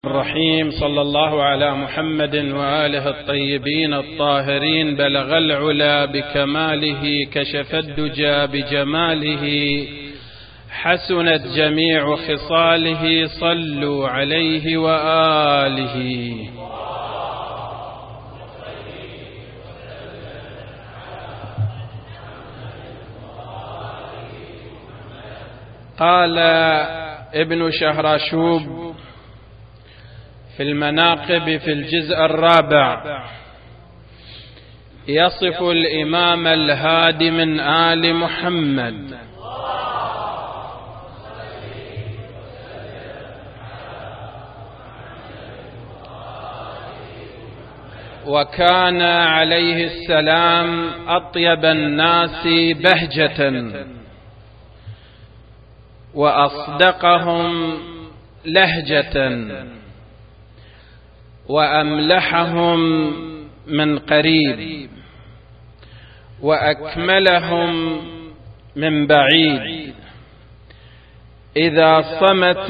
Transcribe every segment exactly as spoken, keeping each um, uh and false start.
الرحيم. صلى الله على محمد وآله الطيبين الطاهرين. بلغ العلا بكماله، كشف الدجى بجماله، حسنت جميع خصاله، صلوا عليه وآله. قال ابن شهراشوب في المناقب في الجزء الرابع: يصف الإمام الهادي من آل محمد وكان عليه السلام أطيب الناس بهجة وأصدقهم لهجة وأملحهم من قريب وأكملهم من بعيد. إذا صمت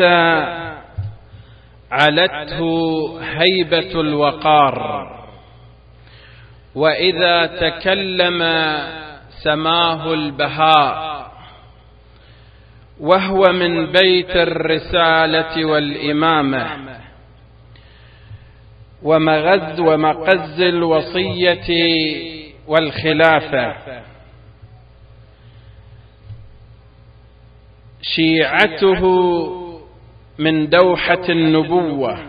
علته هيبة الوقار، وإذا تكلم سماه البهاء، وهو من بيت الرسالة والإمامة ومغز ومقز الوصية والخلافة. شيعته من دوحة النبوة،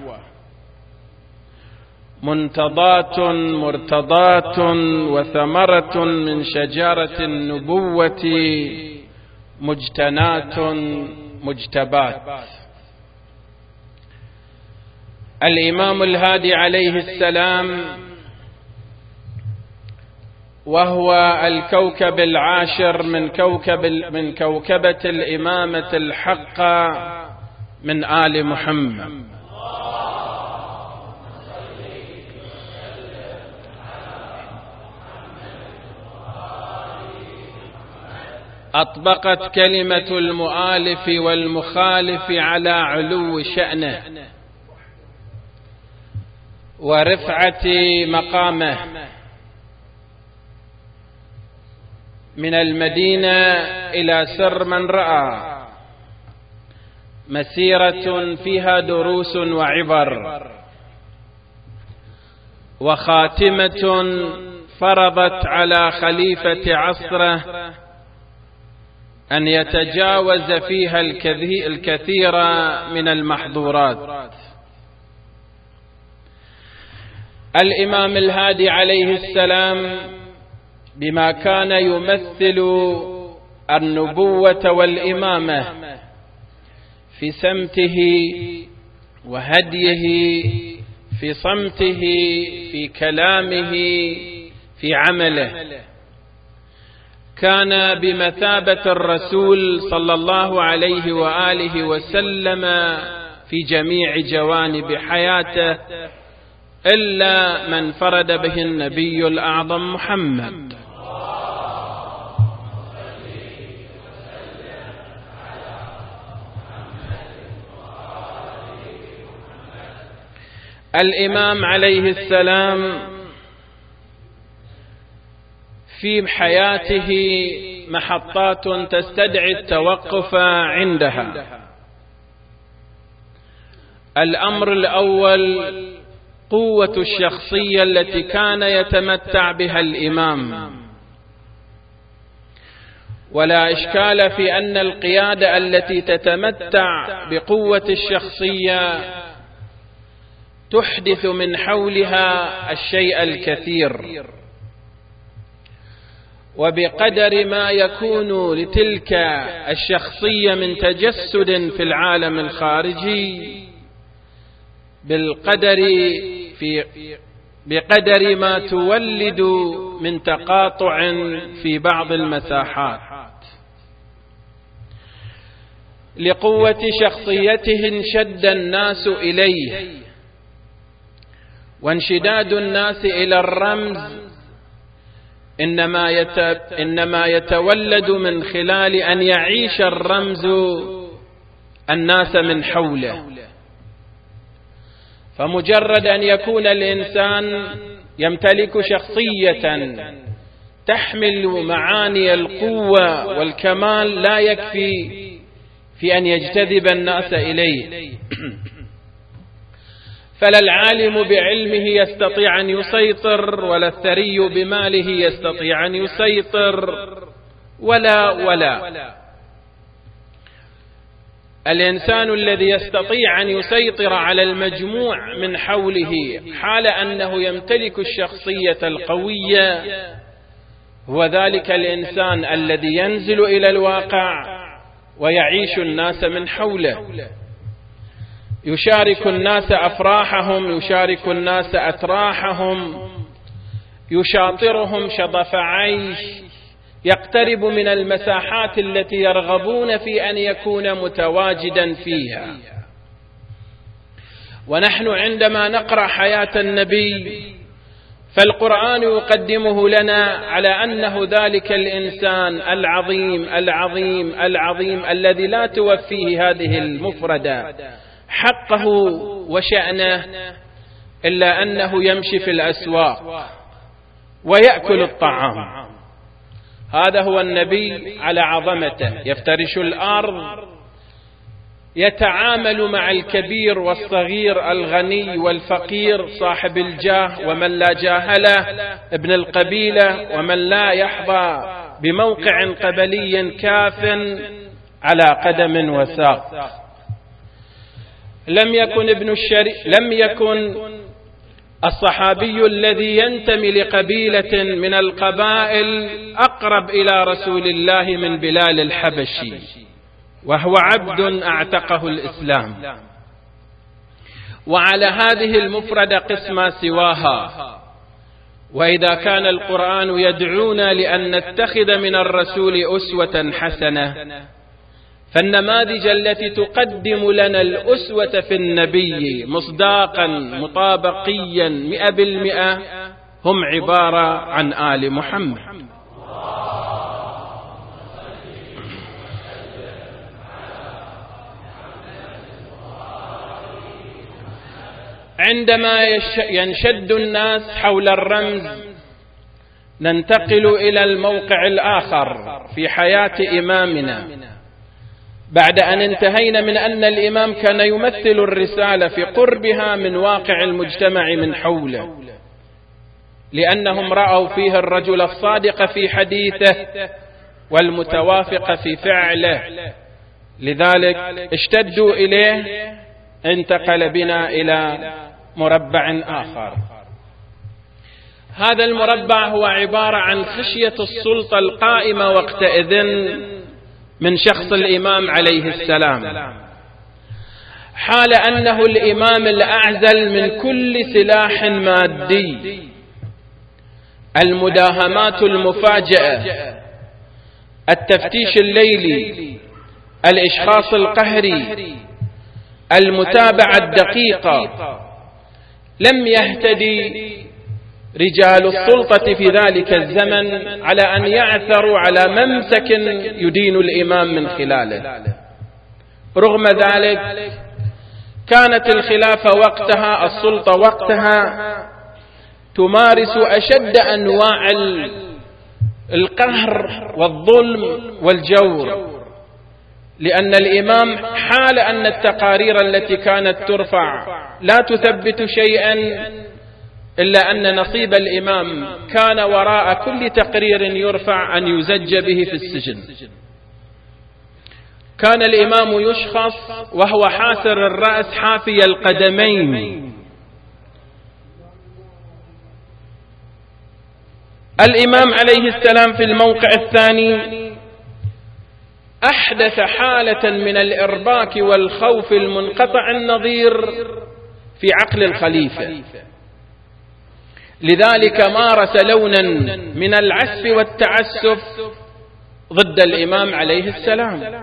منتضاة مرتضاة وثمرة من شجرة النبوة، مجتنات مجتبات. الإمام الهادي عليه السلام وهو الكوكب العاشر من كوكب من كوكبة الإمامة الحقة من آل محمد. أطبقت كلمة المؤالف والمخالف على علو شأنه ورفعة مقامه، من المدينة إلى سر من رأى، مسيرة فيها دروس وعبر، وخاتمة فرضت على خليفة عصره أن يتجاوز فيها الكثير من المحظورات. الإمام الهادي عليه السلام بما كان يمثل النبوة والإمامة في سمته وهديه، في صمته، في كلامه، في عمله، كان بمثابة الرسول صلى الله عليه وآله وسلم في جميع جوانب حياته، إلا من فرد به النبي الأعظم محمد. الإمام عليه السلام في حياته محطات تستدعي التوقف عندها. الأمر الأول قوة الشخصية التي كان يتمتع بها الإمام، ولا إشكال في أن القيادة التي تتمتع بقوة الشخصية تحدث من حولها الشيء الكثير، وبقدر ما يكون لتلك الشخصية من تجسد في العالم الخارجي، بالقدر في بقدر ما تولد من تقاطع في بعض المساحات. لقوة شخصيته انشد الناس إليه، وانشداد الناس إلى الرمز إنما إنما يتولد من خلال أن يعيش الرمز الناس من حوله. فمجرد أن يكون الإنسان يمتلك شخصية تحمل معاني القوة والكمال لا يكفي في أن يجتذب الناس إليه. فلا العالم بعلمه يستطيع أن يسيطر، ولا الثري بماله يستطيع أن يسيطر، ولا ولا الإنسان الذي يستطيع أن يسيطر على المجموع من حوله حال أنه يمتلك الشخصية القوية هو ذلك الإنسان الذي ينزل إلى الواقع ويعيش الناس من حوله، يشارك الناس أفراحهم، يشارك الناس أتراحهم، يشاطرهم شظف عيش، يقترب من المساحات التي يرغبون في أن يكون متواجدا فيها. ونحن عندما نقرأ حياة النبي فالقرآن يقدمه لنا على أنه ذلك الإنسان العظيم العظيم العظيم الذي لا توفيه هذه المفردة حقه وشأنه إلا أنه يمشي في الأسواق ويأكل الطعام. هذا هو النبي على عظمته، يفترش الأرض، يتعامل مع الكبير والصغير، الغني والفقير، صاحب الجاه ومن لا جاه له، ابن القبيلة ومن لا يحظى بموقع قبلي كاف على قدم وساق. لم يكن ابن الشري... لم يكن الصحابي الذي ينتمي لقبيلة من القبائل أقرب إلى رسول الله من بلال الحبشي، وهو عبد أعتقه الإسلام. وعلى هذه المفردة قسم سواها. وإذا كان القرآن يدعونا لأن نتخذ من الرسول أسوة حسنة، فالنماذج التي تقدم لنا الأسوة في النبي مصداقا مطابقيا مئة بالمئة هم عبارة عن آل محمد. عندما ينشد الناس حول الرمز ننتقل إلى الموقع الآخر في حياة إمامنا. بعد أن انتهينا من أن الإمام كان يمثل الرسالة في قربها من واقع المجتمع من حوله، لأنهم رأوا فيه الرجل الصادق في حديثه والمتوافق في فعله، لذلك اشتدوا إليه. انتقل بنا إلى مربع آخر. هذا المربع هو عبارة عن خشية السلطة القائمة وقتئذ من شخص الإمام عليه السلام، حال أنه الإمام الأعزل من كل سلاح مادي، المداهمات المفاجئة، التفتيش الليلي، الإشخاص القهري، المتابعة الدقيقة. لم يهتدي رجال السلطة في ذلك الزمن على أن يعثروا على ممسك يدين الإمام من خلاله. رغم ذلك كانت الخلافة وقتها، السلطة وقتها، تمارس أشد أنواع القهر والظلم والجور، لأن الإمام حال أن التقارير التي كانت ترفع لا تثبت شيئا إلا أن نصيب الإمام كان وراء كل تقرير يرفع أن يزج به في السجن. كان الإمام يشخص وهو حاسر الرأس حافي القدمين. الإمام عليه السلام في الموقع الثاني أحدث حالة من الإرباك والخوف المنقطع النظير في عقل الخليفة، لذلك مارس لونا من العسف والتعسف ضد الإمام عليه السلام.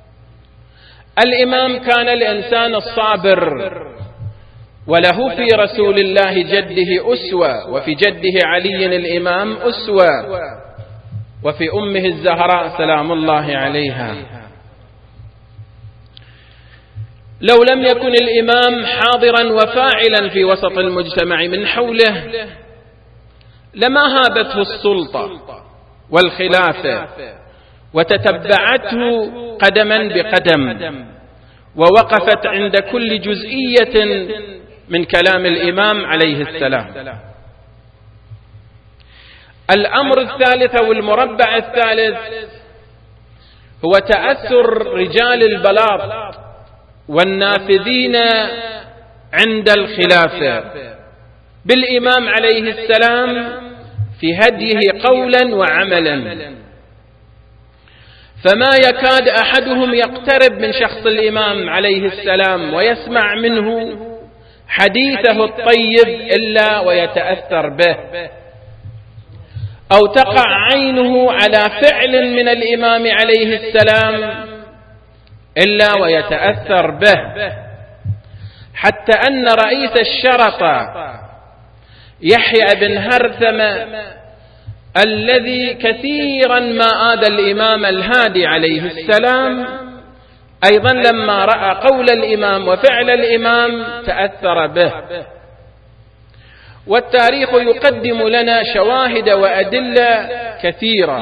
الإمام كان الإنسان الصابر، وله في رسول الله جده أسوة، وفي جده علي الإمام أسوة، وفي أمه الزهراء سلام الله عليها. لو لم يكن الإمام حاضرا وفاعلا في وسط المجتمع من حوله لما هابته السلطة والخلافة وتتبعته قدما بقدم ووقفت عند كل جزئية من كلام الإمام عليه السلام. الأمر الثالث أو المربع الثالث هو تأثر رجال البلاط والنافذين عند الخلافة بالإمام عليه السلام في هديه قولا وعملا، فما يكاد أحدهم يقترب من شخص الإمام عليه السلام ويسمع منه حديثه الطيب إلا ويتأثر به، أو تقع عينه على فعل من الإمام عليه السلام إلا ويتأثر به، حتى أن رئيس الشرطة يحيى بن هرثمة الذي كثيرا ما آذى الإمام الهادي عليه السلام أيضا لما رأى قول الإمام وفعل الإمام تأثر به. والتاريخ يقدم لنا شواهد وأدلة كثيرة،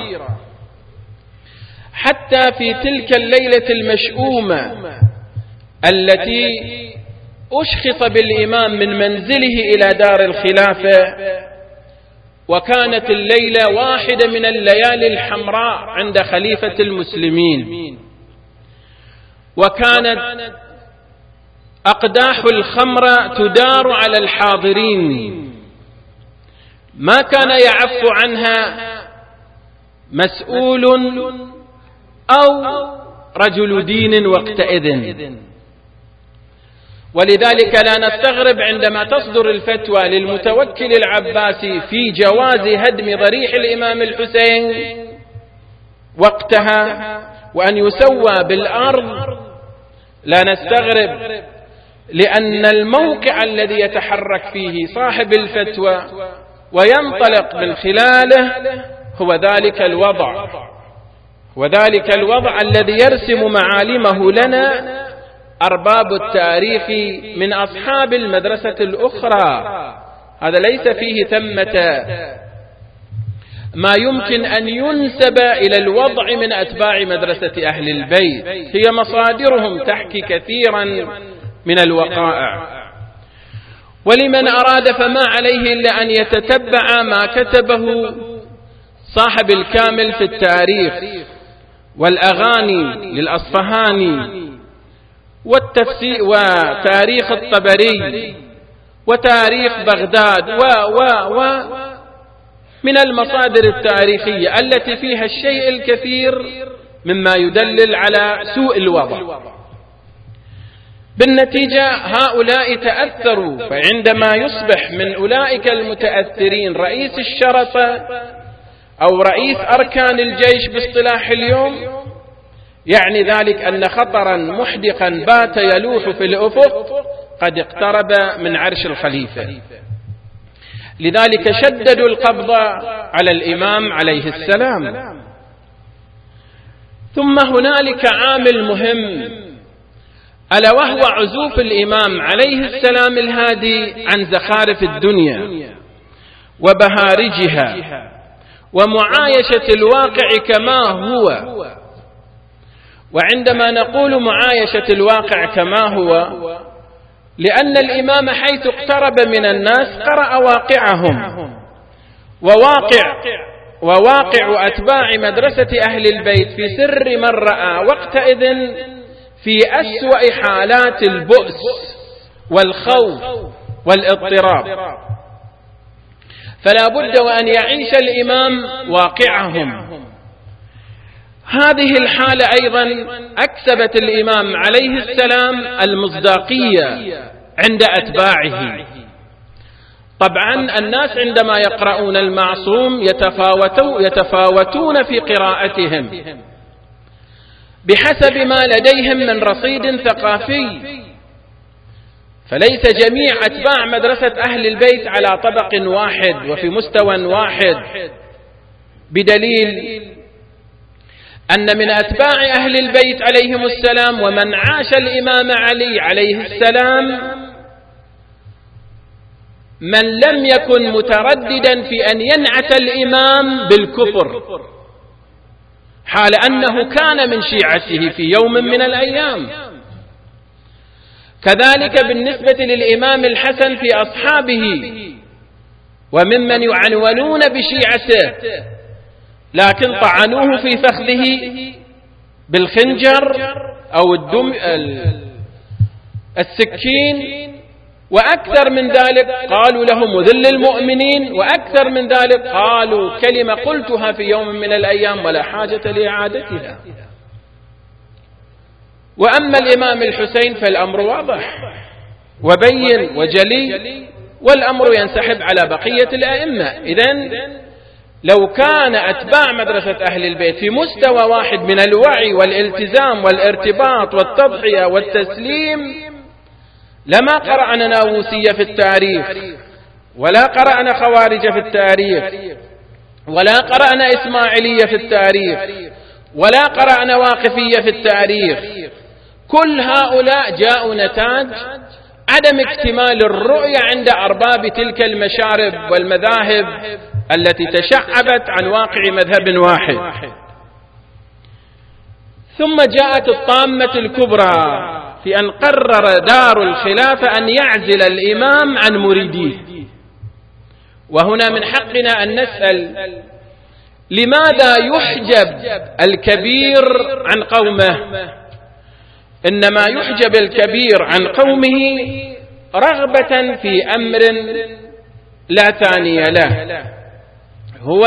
حتى في تلك الليلة المشؤومة التي أشخص بالإمام من منزله إلى دار الخلافة، وكانت الليلة واحدة من الليالي الحمراء عند خليفة المسلمين، وكانت أقداح الخمر تدار على الحاضرين، ما كان يعف عنها مسؤول أو رجل دين وقتئذ. ولذلك لا نستغرب عندما تصدر الفتوى للمتوكل العباسي في جواز هدم ضريح الإمام الحسين وقتها وأن يسوى بالأرض، لا نستغرب، لأن الموقع الذي يتحرك فيه صاحب الفتوى وينطلق من خلاله هو ذلك الوضع، وذلك الوضع الذي يرسم معالمه لنا أرباب التاريخ من أصحاب المدرسة الأخرى. هذا ليس فيه ثمة ما يمكن أن ينسب إلى الوضع من أتباع مدرسة أهل البيت، هي مصادرهم تحكي كثيرا من الوقائع. ولمن أراد فما عليه إلا أن يتتبع ما كتبه صاحب الكامل في التاريخ والأغاني للأصفهاني والتفسير وتاريخ الطبري وتاريخ بغداد و و و من المصادر التاريخية التي فيها الشيء الكثير مما يدلل على سوء الوضع. بالنتيجة هؤلاء تأثروا، فعندما يصبح من أولئك المتأثرين رئيس الشرطة أو رئيس أركان الجيش باصطلاح اليوم، يعني ذلك أن خطرا محدقا بات يلوح في الأفق قد اقترب من عرش الخليفة. لذلك شددوا القبض على الإمام عليه السلام. ثم هنالك عامل مهم، ألا وهو عزوف الإمام عليه السلام الهادي عن زخارف الدنيا وبهارجها ومعايشة الواقع كما هو. وعندما نقول معايشة الواقع كما هو، لأن الإمام حيث اقترب من الناس قرأ واقعهم، وواقع وواقع أتباع مدرسة أهل البيت في سر من رأى وقتئذ في أسوأ حالات البؤس والخوف والاضطراب، فلا بد وأن يعيش الإمام واقعهم. هذه الحالة أيضا أكسبت الإمام عليه السلام المصداقية عند أتباعه. طبعا الناس عندما يقرؤون المعصوم يتفاوتون, يتفاوتون في قراءتهم بحسب ما لديهم من رصيد ثقافي، فليس جميع أتباع مدرسة أهل البيت على طبق واحد وفي مستوى واحد، بدليل أن من أتباع أهل البيت عليهم السلام ومن عاش الإمام علي عليه السلام من لم يكن مترددا في أن ينعت الإمام بالكفر، حال أنه كان من شيعته في يوم من الأيام. كذلك بالنسبة للإمام الحسن في أصحابه وممن يعنونون بشيعته، لكن طعنوه في فخذه بالخنجر أو الدم السكين، وأكثر من ذلك قالوا له مذل المؤمنين، وأكثر من ذلك قالوا كلمة قلتها في يوم من الأيام ولا حاجة لإعادتها. وأما الإمام الحسين فالأمر واضح وبين وجلي، والأمر ينسحب على بقية الأئمة. إذن لو كان أتباع مدرسة أهل البيت في مستوى واحد من الوعي والالتزام والارتباط والتضحية والتسليم لما قرأنا ناووسية في التاريخ، ولا قرأنا خوارج في التاريخ، ولا قرأنا إسماعيلية في التاريخ، ولا قرأنا واقفية في التاريخ. كل هؤلاء جاءوا نتاج عدم اكتمال الرؤية عند أرباب تلك المشارب والمذاهب التي تشعبت عن واقع مذهب واحد. ثم جاءت الطامة الكبرى في أن قرر دار الخلافة أن يعزل الإمام عن مريديه. وهنا من حقنا أن نسأل: لماذا يحجب الكبير عن قومه؟ إنما يحجب الكبير عن قومه رغبة في أمر لا ثاني له، هو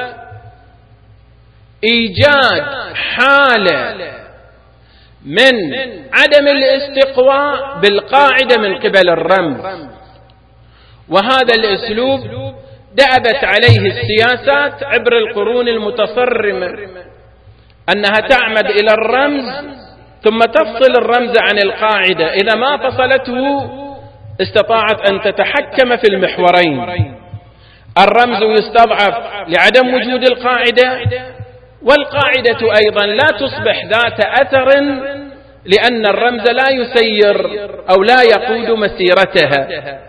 إيجاد حالة من عدم الاستقواء بالقاعدة من قبل الرمز. وهذا الأسلوب دأبت عليه السياسات عبر القرون المتصرمة، أنها تعمد إلى الرمز ثم تفصل الرمز عن القاعدة. إذا ما فصلته استطاعت أن تتحكم في المحورين. الرمز يستضعف لعدم وجود القاعدة، والقاعدة أيضا لا تصبح ذات أثر لأن الرمز لا يسير أو لا يقود مسيرتها.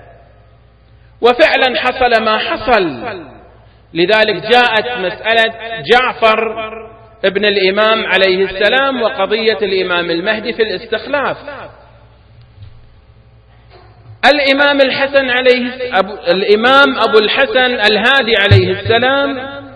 وفعلا حصل ما حصل. لذلك جاءت مسألة جعفر ابن الإمام عليه السلام وقضية الإمام المهدي في الاستخلاف. الإمام الحسن عليه أبو الإمام أبو الحسن الهادي عليه السلام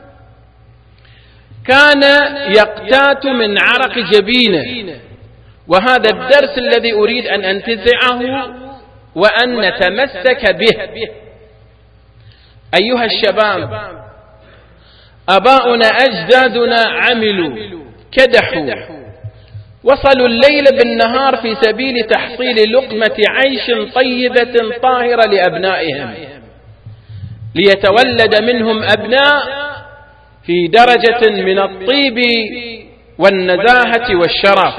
كان يقتات من عرق جبينه، وهذا الدرس الذي أريد أن أنتزعه وأن نتمسك به. أيها الشباب، أباؤنا أجدادنا عملوا كدحوا، وصلوا الليل بالنهار في سبيل تحصيل لقمة عيش طيبة طاهرة لأبنائهم، ليتولد منهم أبناء في درجة من الطيب والنزاهة والشرف.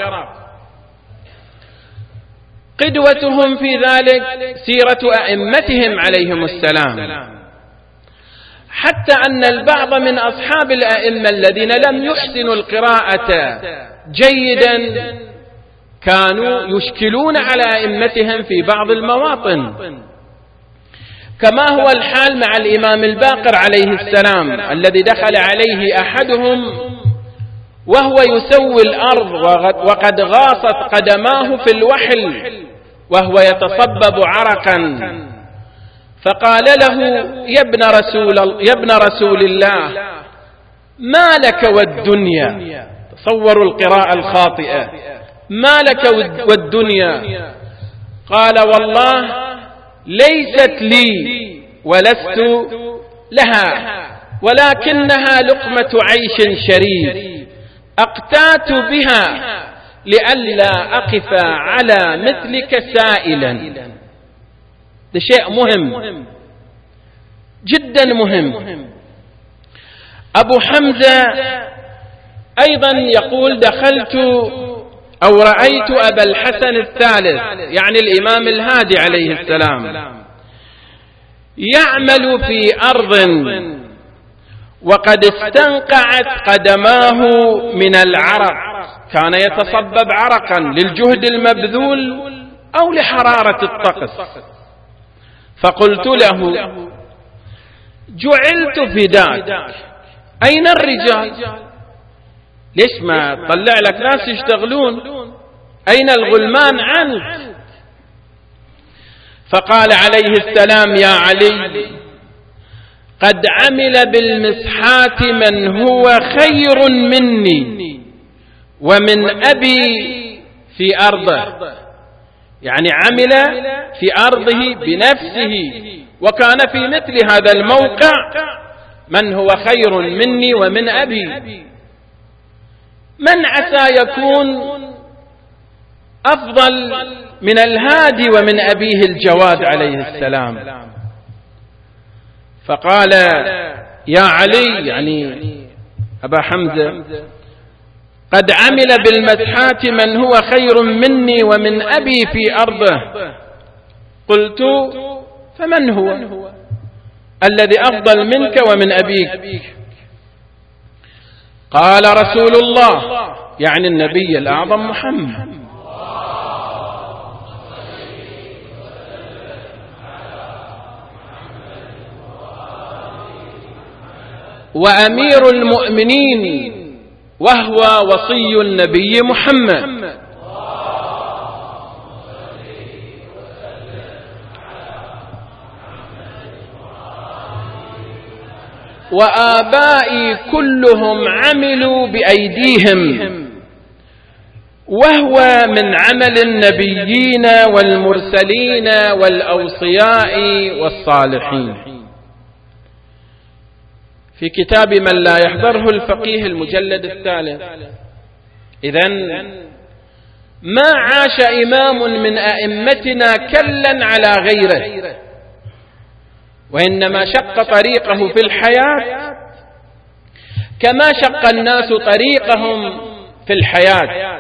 قدوتهم في ذلك سيرة أئمتهم عليهم السلام، حتى أن البعض من أصحاب الأئمة الذين لم يحسنوا القراءة جيدا كانوا يشكلون على أئمتهم في بعض المواطن، كما هو الحال مع الإمام الباقر عليه السلام الذي دخل عليه أحدهم وهو يسوي الأرض وقد غاصت قدماه في الوحل وهو يتصبب عرقا، فقال له: يا ابن رسول, يا ابن رسول الله، ما لك والدنيا. تصوروا القراءة الخاطئة، ما لك والدنيا. قال: والله ليست لي ولست لها، ولكنها لقمة عيش شريف أقتات بها لئلا أقف على مثلك سائلا. ده شيء مهم جدا مهم. أبو حمزة أيضا يقول: دخلت أو رأيت أبا الحسن الثالث، يعني الإمام الهادي عليه السلام، يعمل في أرض وقد استنقعت قدماه من العرق، كان يتصبب عرقا للجهد المبذول أو لحرارة الطقس. فقلت له: جعلت فداك، أين الرجال؟ ليش ما تطلع لك ناس يشتغلون؟ أين الغلمان عنك؟ فقال عليه السلام: يا علي، قد عمل بالمسحات من هو خير مني ومن أبي في أرضه. يعني عمل في أرضه بنفسه، وكان في مثل هذا الموقع من هو خير مني ومن أبي. من عسى يكون أفضل من الهادي ومن أبيه الجواد عليه السلام؟ فقال: يا علي، يعني أبا حمزة، قد عمل بالمسحات من هو خير مني ومن أبي في أرضه. قلت: فمن هو الذي أفضل منك ومن أبيك؟ قال: رسول الله، يعني النبي الأعظم محمد. وأمير المؤمنين، وهو وصي النبي محمد. وآبائي كلهم عملوا بأيديهم، وهو من عمل النبيين والمرسلين والأوصياء والصالحين. في كتاب من لا يحضره الفقيه المجلد الثالث. إذن ما عاش إمام من أئمتنا كلا على غيره، وإنما شق طريقه في الحياة كما شق الناس طريقهم في الحياة.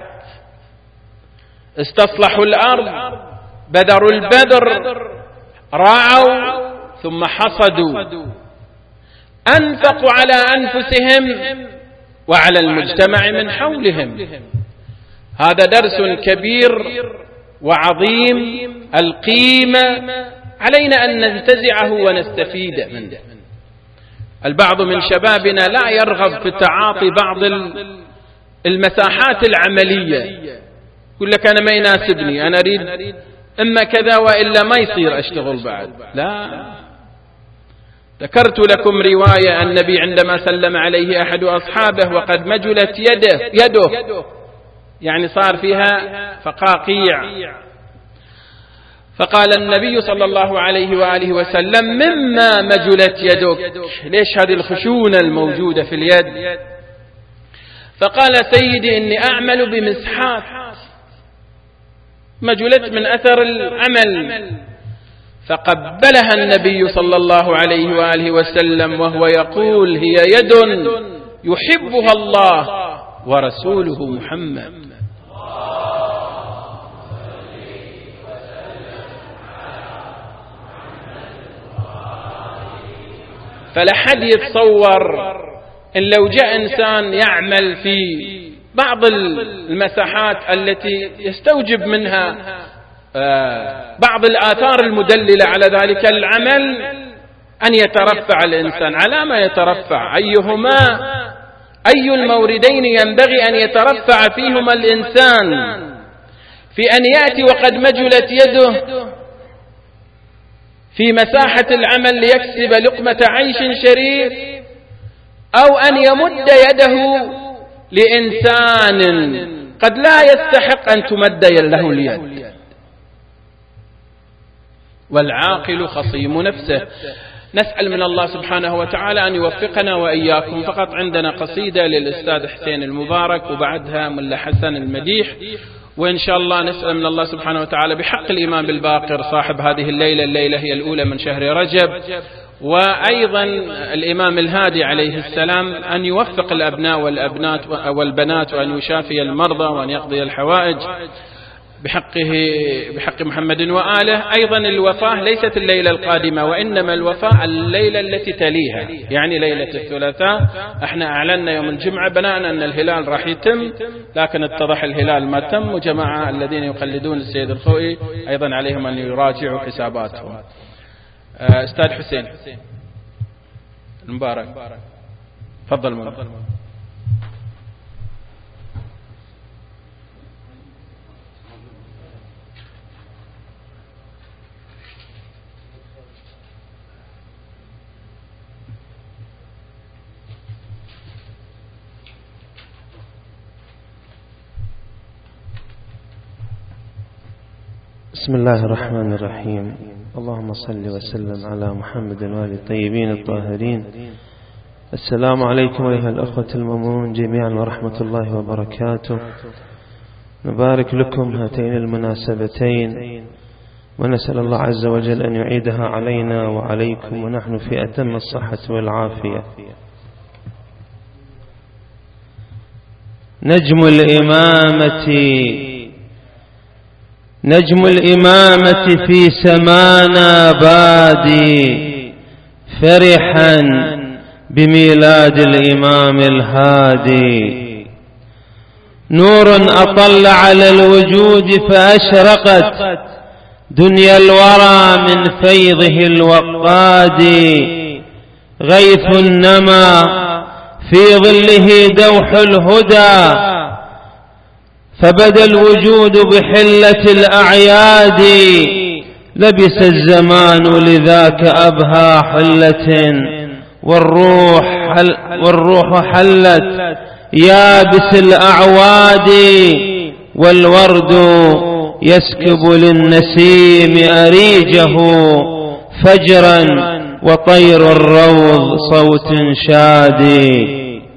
استصلحوا الأرض، بذروا البذر، راعوا ثم حصدوا، أنفقوا على أنفسهم وعلى المجتمع من حولهم. هذا درس كبير وعظيم القيمة، علينا أن ننتزعه ونستفيد منه. البعض من شبابنا لا يرغب في تعاطي بعض المساحات العملية، يقول لك أنا ما يناسبني، أنا أريد إما كذا وإلا ما يصير أشتغل بعد. لا، ذكرت لكم رواية النبي عندما سلم عليه أحد أصحابه وقد مجلت يده يده يعني صار فيها فقاقيع، فقال النبي صلى الله عليه وآله وسلم: مما مجلت يدك؟ ليش هذه الخشونة الموجودة في اليد؟ فقال: سيدي إني أعمل بمسحات، مجلت من أثر العمل. فقبلها النبي صلى الله عليه وآله وسلم وهو يقول: هي يد يحبها الله ورسوله محمد. فلحد يتصور إن لو جاء إنسان يعمل في بعض المساحات التي يستوجب منها بعض الآثار المدللة على ذلك العمل أن يترفع الإنسان. على ما يترفع؟ أيهما أي الموردين ينبغي أن يترفع فيهما الإنسان؟ في أن يأتي وقد مجلت يده في مساحة العمل ليكسب لقمة عيش شريف، أو أن يمد يده لإنسان قد لا يستحق أن تمد له اليد. والعاقل خصيم نفسه. نسأل من الله سبحانه وتعالى أن يوفقنا وإياكم. فقط عندنا قصيدة للأستاذ حسين المبارك وبعدها ملا حسن المديح، وإن شاء الله نسأل من الله سبحانه وتعالى بحق الإمام بالباقر صاحب هذه الليلة، الليلة هي الأولى من شهر رجب، وأيضا الإمام الهادي عليه السلام، أن يوفق الأبناء والأبنات والبنات، وأن يشافي المرضى وأن يقضي الحوائج. بحقه بحق محمد وآله. أيضا الوفاة ليست الليلة القادمة، وإنما الوفاة الليلة التي تليها، يعني ليلة الثلاثاء. احنا أعلنا يوم الجمعة بناء أن الهلال راح يتم، لكن اتضح الهلال ما تم، وجماعة الذين يقلدون السيد الخوئي أيضا عليهم أن يراجعوا حساباتهم. أستاذ حسين المبارك تفضل مبارك. بسم الله الرحمن الرحيم. اللهم صل وسلم على محمد وآله الطيبين الطاهرين. السلام عليكم أيها الأخوة المؤمنون جميعا ورحمة الله وبركاته. نبارك لكم هاتين المناسبتين، ونسأل الله عز وجل أن يعيدها علينا وعليكم ونحن في أتم الصحة والعافية. نجم الإمامة نجم الإمامة في سمانا بادي، فرحا بميلاد الإمام الهادي. نور أطل على الوجود فأشرقت دنيا الورى من فيضه الوقاد. غيث نما في ظله دوح الهدى، فبدا الوجود بحلة الأعياد. لبس الزمان لذاك أبهى حلة، والروح, حل والروح حلت يابس الأعواد. والورد يسكب للنسيم أريجه فجرا، وطير الروض صوت شادي.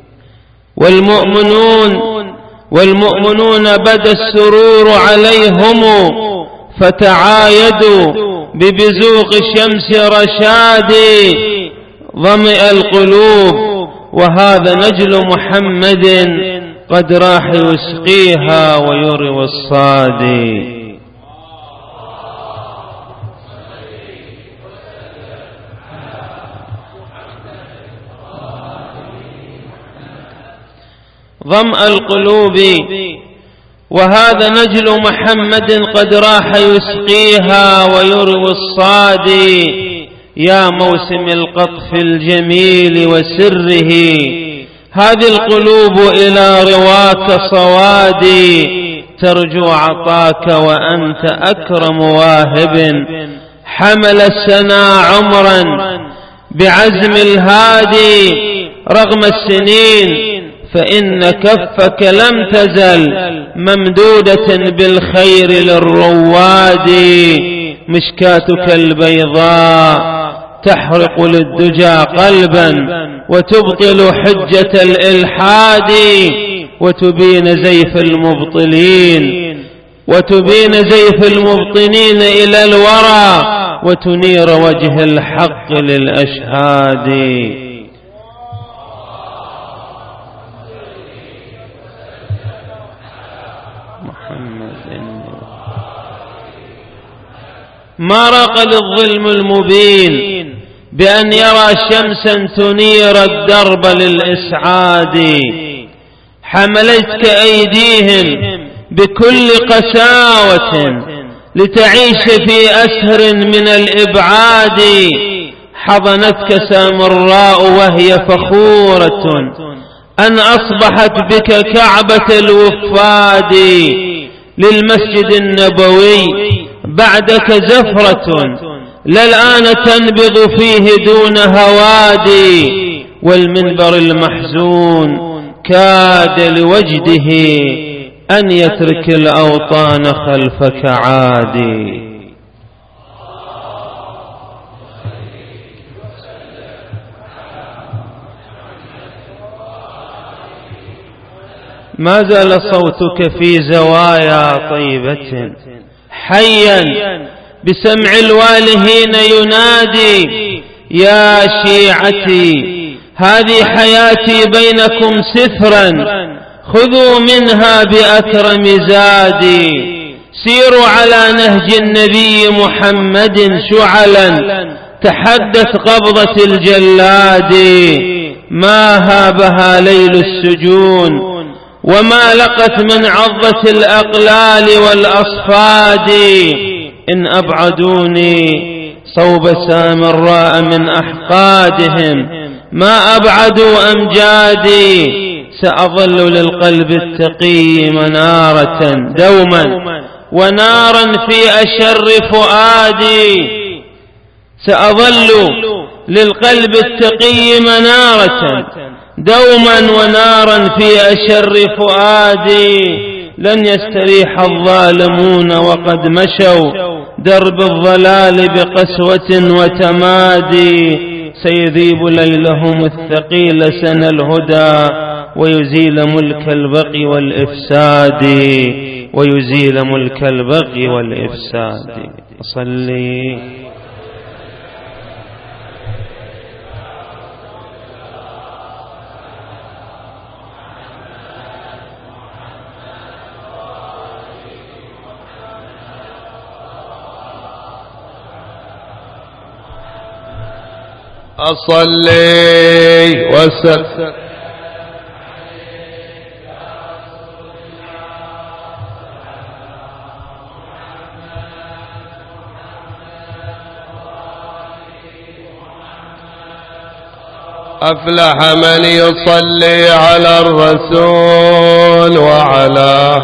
والمؤمنون والمؤمنون بدا السرور عليهم، فتعايدوا ببزوق الشمس رشاد. ظمئ القلوب وهذا نجل محمد، قد راح يسقيها ويروي الصادي. ظمأ القلوب وهذا نجل محمد، قد راح يسقيها ويروي الصادي. يا موسم القطف الجميل وسره، هذه القلوب إلى رواك صوادي. ترجو عطاك وأنت أكرم واهب، حمل السنا عمرا بعزم الهادي. رغم السنين فإن كفك لم تزل ممدودة بالخير للرواد. مشكاتك البيضاء تحرق للدجى قلبا، وتبطل حجة الإلحاد. وتبين زيف المبطلين وتبين زيف المبطنين إلى الورى، وتنير وجه الحق للأشهاد. ما راق للظلم المبين بأن يرى شمسا تنير الدرب للإسعاد. حملتك أيديهم بكل قساوة لتعيش في أسهر من الإبعاد. حضنتك سامراء وهي فخورة أن أصبحت بك كعبة الوفاد. للمسجد النبوي بعدك زفرة للآن تنبض فيه دون هوادي. والمنبر المحزون كاد لوجده أن يترك الأوطان خلفك عادي. ما زال صوتك في زوايا طيبة حيا بسمع الوالهين ينادي. يا شيعتي هذه حياتي بينكم سفرا، خذوا منها بأكرم زادي. سيروا على نهج النبي محمد شعلا، تحدث قبضة الجلاد ما هابها ليل السجون، وما لقت من عضة الأقلال والأصفاد. إن أبعدوني صوب سامراء من أحقادهم ما أبعدوا أمجادي، سأظل للقلب التقي منارة دوما ونارا في أشر فؤادي. سأظل للقلب التقي منارة دوما ونارا في أشر فؤادي. لن يستريح الظالمون وقد مشوا درب الضلال بقسوة وتمادي. سيذيب ليلهم الثقيل سنى الهدى ويزيل ملك البغي والإفساد، ويزيل ملك البغي والإفساد. صلي أصلي وسلم أفلح من يصلي على الرسول وعلى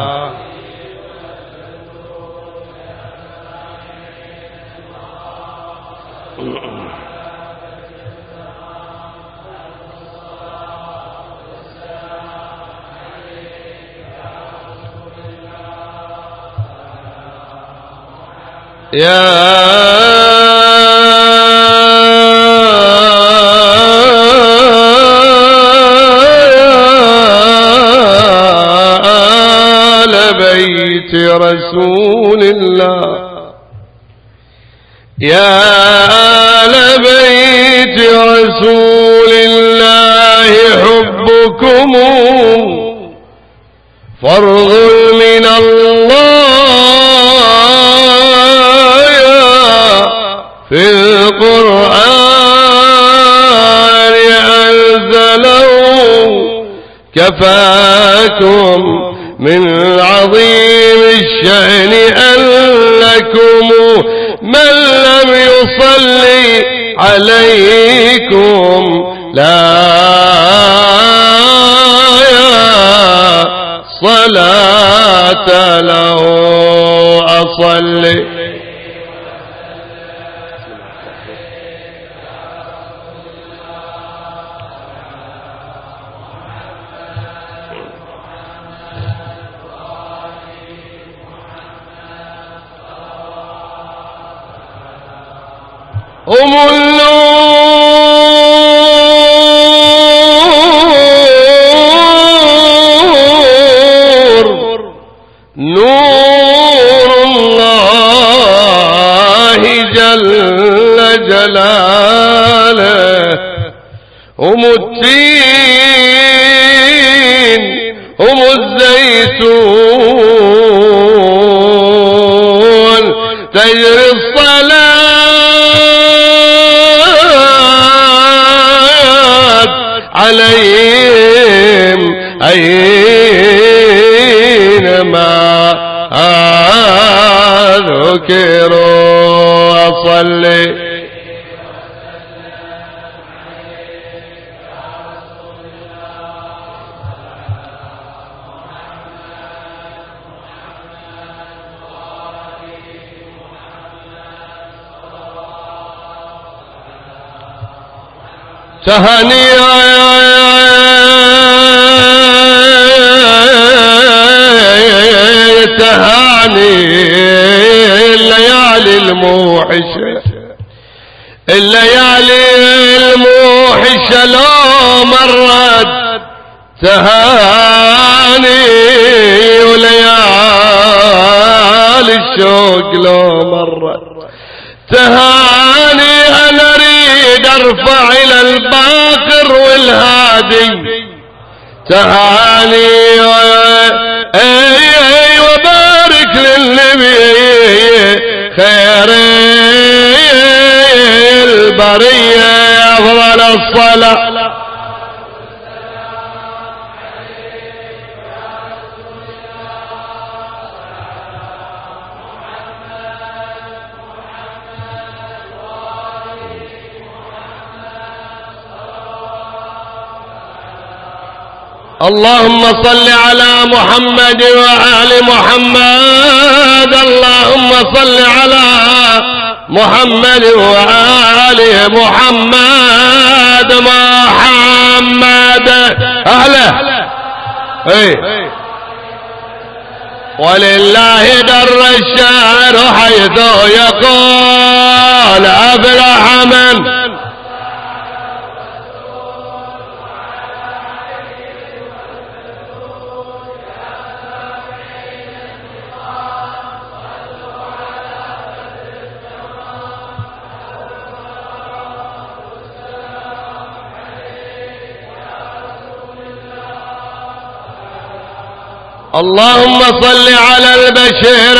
يا آل بيت رسول الله، يا آل بيت رسول الله حبكم فرض من الله في القرآن أنزله، كفاكم من عظيم الشأن أنكم من لم يصلي عليكم لا صلاة له. أصلي هم النور نور الله جل جلاله، هم التين هم الزيتون تجري الصلاة عليهم أينما ذكروا. أصلي تهنئة تهاني الليالي الموحشة، الليالي الموحشة لو مرت تهاني، وليالي الشوق لو مرت تهاني. أنا أريد أرفع إلى الباقر والهادي تهاني وبارك وصل النبي خير البرية أفضل الصلاة. اللهم صل على محمد وآل محمد. اللهم صل على محمد وآل محمد. محمد أهلا ايه. ولله در الشعر حيث يقول أفلح من اللهم صل على البشير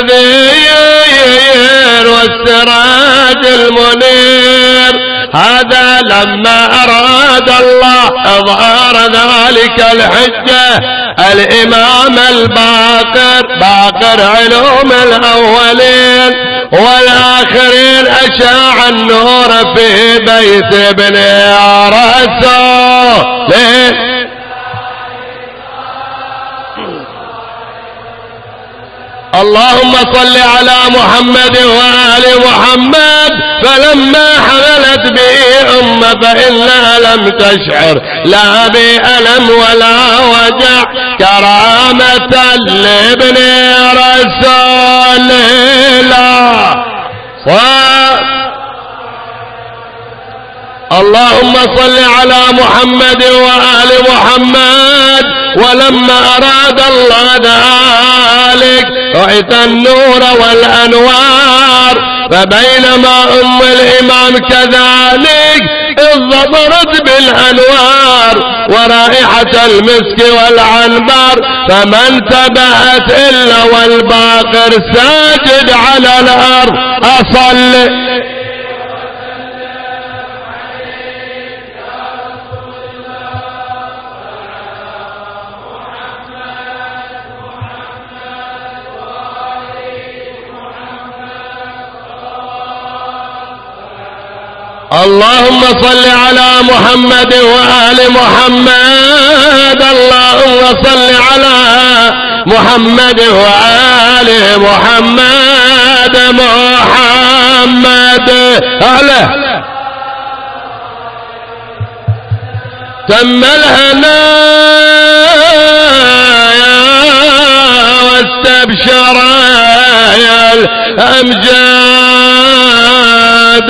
النذير والسراج المنير. هذا لما أراد الله إظهار ذلك الحجة الإمام الباقر باقر علوم الأولين والآخرين أشاع النور في بيت ابن رسول. اللهم صل على محمد وآل محمد. فلما حملت به أم فإنها لم تشعر لا بألم ولا وجع كرامة لابن رسول الله. اللهم صل على محمد وآل محمد. ولما أراد الله ذلك رأيت النور والأنوار. فبينما أم الإمام كذلك إذ ظفرت بالأنوار ورائحة المسك والعنبر فما انتبهت إلا والباقر ساجد على الأرض. أصلي اللهم صل على محمد وآل محمد. اللهم صل على محمد وآل محمد. محمد أهلا. تم الهنايا واستبشر يا الأمجاد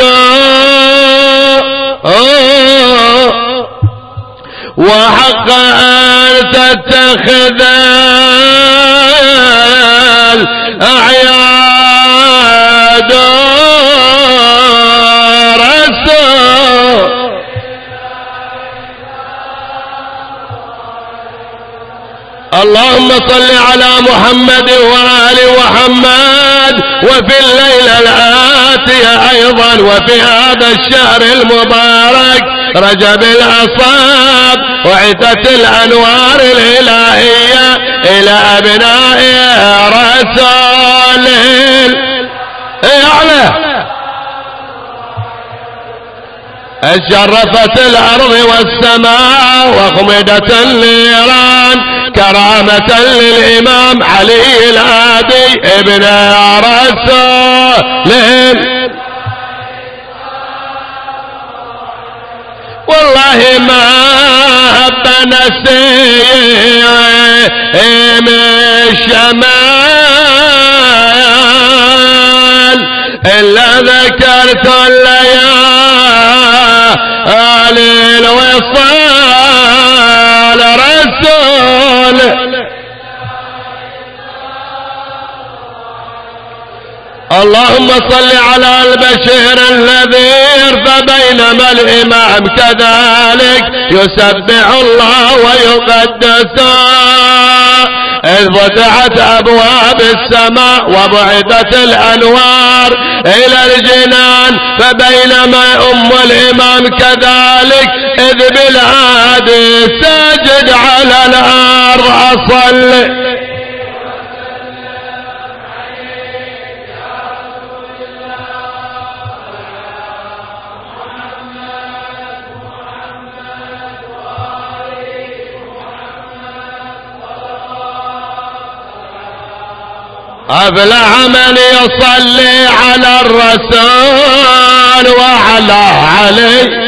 وحق أن تتخذ الأعياد رسول. اللهم صل على محمد وآل محمد. وفي الليلة الآتية أيضا وفي هذا الشهر المبارك رجب الأصاب وعتت الأنوار الإلهية إلى أبناء رسول الله. شرفت الأرض والسماء وخمدت النيران كرامة للإمام علي الهادي ابن رسول. والله ما هب نسيم الشمال إلا ذكرت الليالي الوصال رسول. اللهم صل على البشير النذير. فبينما الإمام كذلك يسبح الله ويقدس إذ فتحت أبواب السماء وبعثت الأنوار إلى الجنان، فبينما أم الإمام كذلك إذ بالهادي ساجد على الأرض أصلي أفلح من يصلي على الرسول وعلى علي.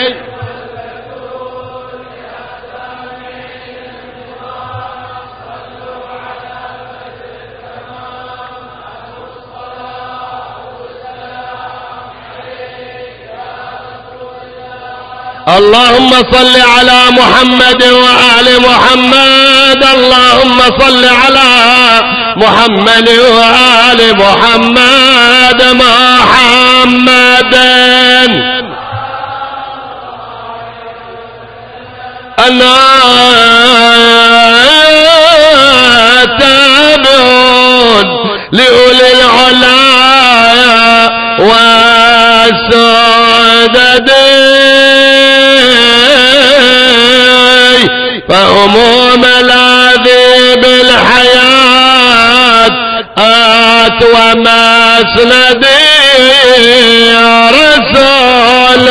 اللهم صل على محمد وآل محمد. اللهم صل على محمد وآل محمد محمد أنا تابعون لأولي العلا والسدد فهم ملاذي بالحياة آت ومسندي يا رسول.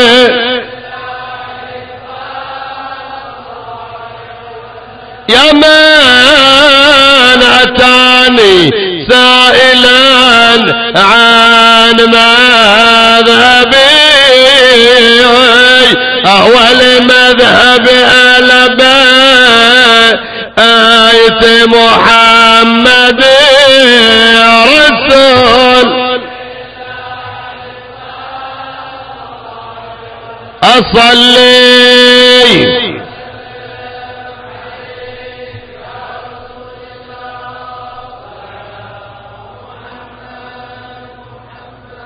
يا من أتاني سائلا عن مذهبي أول مذهب آية محمد يا رسول. أصلي